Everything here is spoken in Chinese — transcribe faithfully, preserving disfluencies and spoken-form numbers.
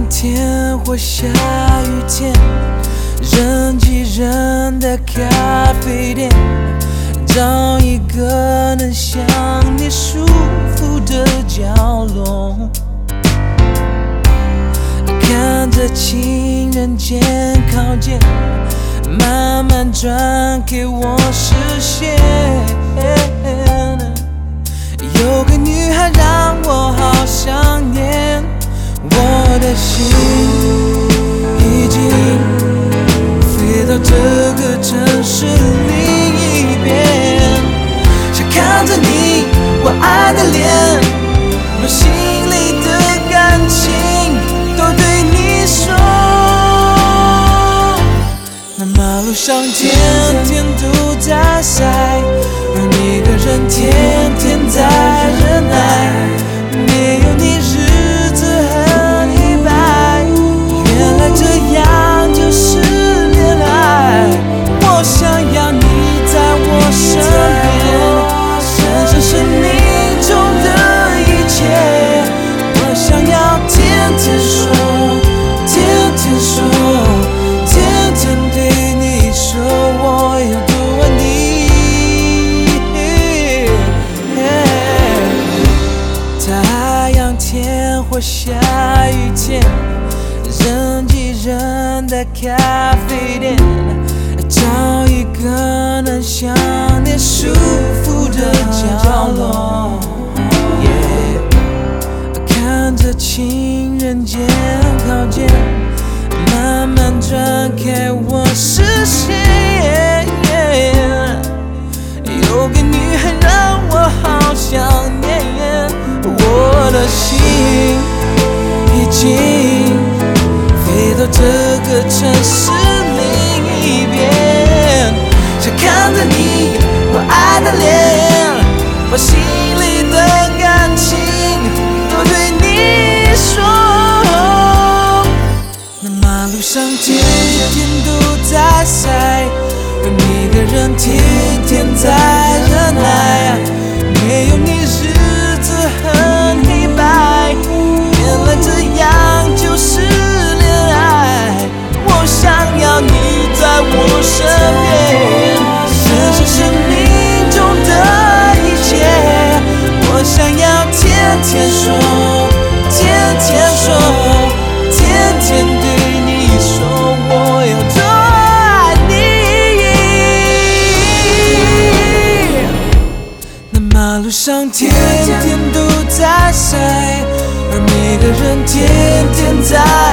天或下雨天，人挤人的咖啡店，找一个能向你舒服的角落，看着情人节靠近，慢慢转给我视线。有个女孩让我好想念，我的心已经飞到这个城市另一边，想看着你我爱的脸，把心里的感情都对你说。那马路上天天都在晒，而你的人天天在忍耐，没有你日子很黑白，原来这样就是恋爱。我想要你在我身边，深深生命中的一切，我想要天天说，天天说，天天对你说我有多爱你。太阳天或下雨天，人挤人的咖啡店，找一个能向你舒服的角落， yeah， 看着情人节靠近，慢慢转开我视线， yeah， 有个女孩让我好想念，我的心已经飞到这个城市另一边，想看着你我爱的脸，把心里的感情都对你说。那马路上天天都在晒，而你的人天天在忍耐，没有你日子很黑白，原来这样就是恋爱。我想要你在我身边，深深生命中的一切，我想要天天说，天天说，天天对你说我有多爱你。那马路上天天都在晒，而每个人天天在